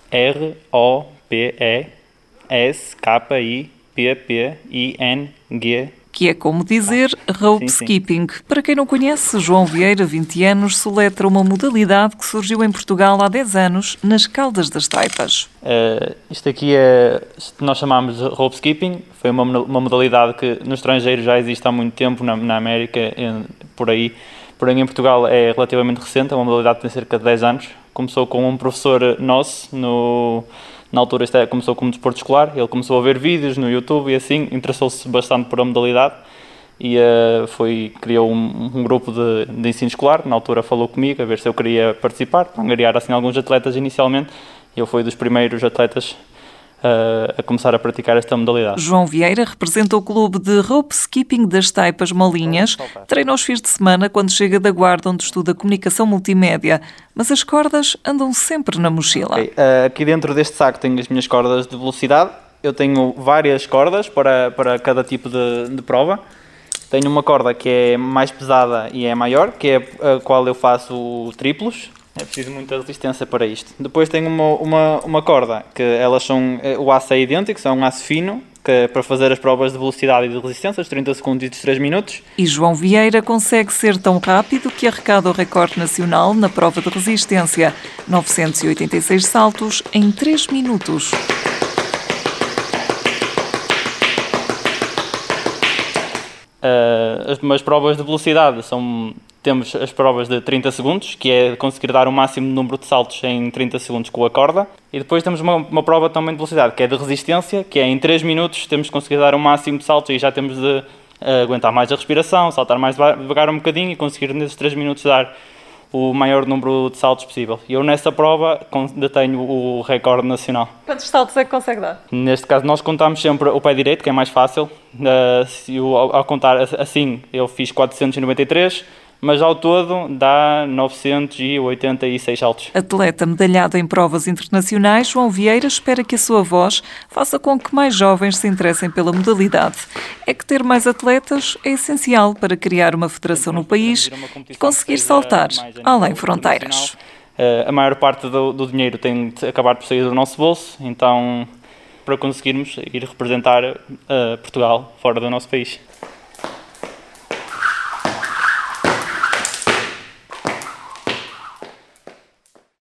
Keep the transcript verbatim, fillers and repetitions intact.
R O P E S K I P P I N G. Que é como dizer rope sim, sim. skipping. Para quem não conhece, João Vieira, vinte anos, soletra uma modalidade que surgiu em Portugal há dez anos, nas Caldas das Taipas. Uh, isto aqui é, nós chamamos de rope skipping, foi uma, uma modalidade que no estrangeiro já existe há muito tempo, na, na América, em, por aí. Porém, em Portugal é relativamente recente, é uma modalidade que tem cerca de dez anos. Começou com um professor nosso, no, na altura isto é, começou como desporto escolar, ele começou a ver vídeos no YouTube e assim, interessou-se bastante por a modalidade e uh, foi, criou um, um grupo de, de ensino escolar, na altura falou comigo a ver se eu queria participar, para angariar assim alguns atletas inicialmente. Eu fui dos primeiros atletas uh, a começar a praticar esta modalidade. João Vieira representa o clube de rope skipping das Taipas Malinhas, treina aos fins de semana quando chega da Guarda, onde estuda comunicação multimédia, mas as cordas andam sempre na mochila. Okay. Uh, aqui dentro deste saco tenho as minhas cordas de velocidade, eu tenho várias cordas para, para cada tipo de, de prova. Tenho uma corda que é mais pesada e é maior, que é a qual eu faço triplos. É preciso muita resistência para isto. Depois tenho uma, uma, uma corda, que elas são, o aço é idêntico, são um aço fino, que é para fazer as provas de velocidade e de resistência, os trinta segundos e os três minutos. E João Vieira consegue ser tão rápido que arrecada o recorde nacional na prova de resistência, novecentos e oitenta e seis saltos em três minutos. Uh, as, as provas de velocidade são, temos as provas de trinta segundos, que é conseguir dar o máximo número de saltos em trinta segundos com a corda, e depois temos uma, uma prova também de velocidade, que é de resistência, que é em três minutos temos que conseguir dar o máximo de saltos e já temos de uh, aguentar mais a respiração, saltar mais devagar um bocadinho e conseguir nesses três minutos dar o maior número de saltos possível. E eu nessa prova detenho o recorde nacional. Quantos saltos é que consegue dar? Neste caso nós contamos sempre o pé direito, que é mais fácil. Uh, se eu, ao, ao contar assim, eu fiz quatrocentos e noventa e três, mas ao todo dá novecentos e oitenta e seis saltos. Atleta medalhado em provas internacionais, João Vieira espera que a sua voz faça com que mais jovens se interessem pela modalidade. É que ter mais atletas é essencial para criar uma federação no país e conseguir saltar além fronteiras. Uh, a maior parte do, do dinheiro tem de acabar por sair do nosso bolso, então para conseguirmos ir representar uh, Portugal fora do nosso país.